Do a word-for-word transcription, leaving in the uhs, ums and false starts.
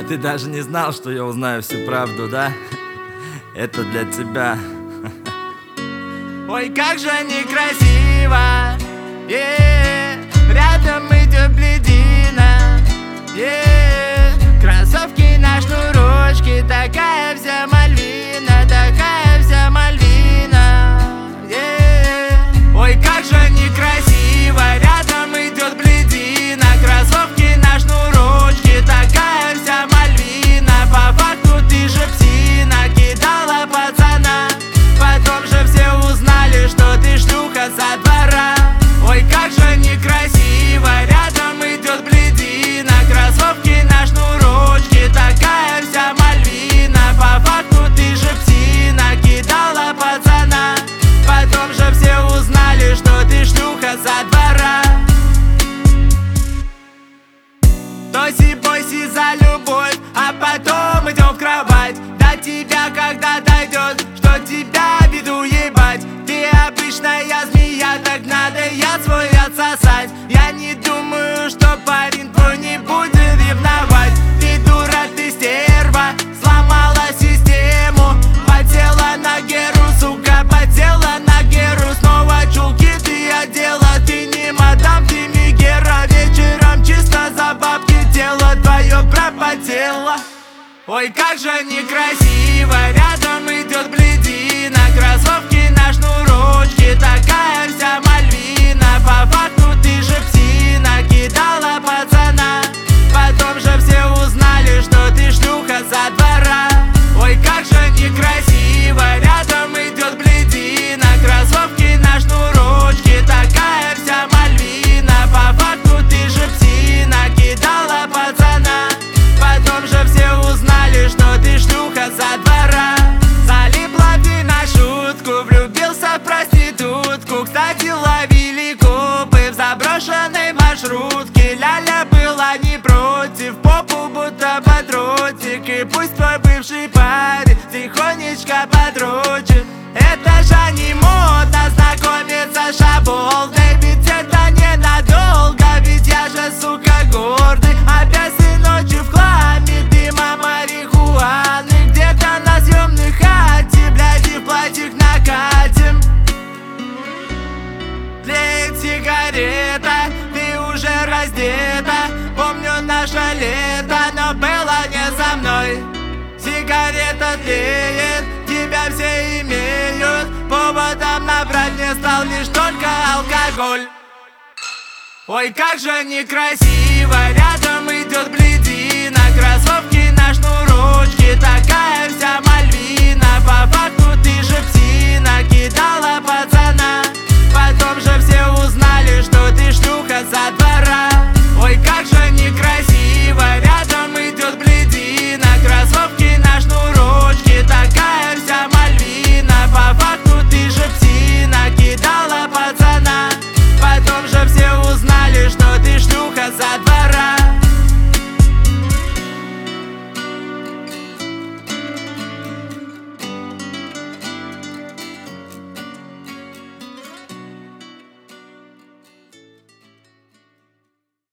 Ты даже не знал, что я узнаю всю правду, да? Это для тебя. Ой, как же некрасиво, yeah. Рядом идет бледина, yeah. Кроссовки на шнурочке, такая вся Мальвина, такая вся Мальвина, yeah. Ой, как же некрасиво, рядом идет бледина, кроссовки на шнурочке, такая вся Мальвина. По факту ты же псина, кидала пацана, потом же все узнали, что ты шлюха со двора. Ой, как же некрасиво, рядом идет бледина, кроссовки на шнурочке, такая вся Мальвина. По факту ты же псина, кидала пацана, потом же все узнали, что ты шлюха со двора. Тоси-боси за любовь, а потом идем в кровать. До тебя когда дойдет, что тебя в виду ебать. Ты обычная змея, так надо я свой отсосать. Я не думаю, что парень твой не будет ревновать. Ты дура, ты стерва, сломала систему. Потела на Геру, сука, потела на Геру. Снова чулки ты одела, ты не мадам, ты Мегера. Вечером чисто за бабки тело твое пропотело. Ой, как же некрасиво, рядом идет бледина, кроссовки на шнурочке, такая вся Мальвина. По факту ты же псина, кидала пацана, потом же все узнали, что ты шлюха со двора. Ой, как же некрасиво, рядом идет бледина, кроссовки на шнурочке, такая вся Мальвина. По факту ты же псина, кидала пацана, потом же все узнали, что ты шлюха со двора. Залипла ты на шутку, влюбился в проститутку. Кстати, ловили копы в заброшенной маршрутке. Ляля была не против, попу будто подротик. И пусть твой бывший парень тихонечко подрочит. Это же не модно знакомиться с шаболдой, ведь это ненадолго, ведь я же, сука, гордый. Опять ты ночью в хламе, дыма марихуаны, где-то на съемной хате, блядь, и в платьях накатим. Тлеет сигарета, ты уже раздета. Помню наше лето, но было не со мной. Сигарета тлеет, тебя все имеют. Поводом набрать не стал лишь только алкоголь. Ой, как же некрасиво, рядом идет бледина, кроссовки на шнурочке, такая вся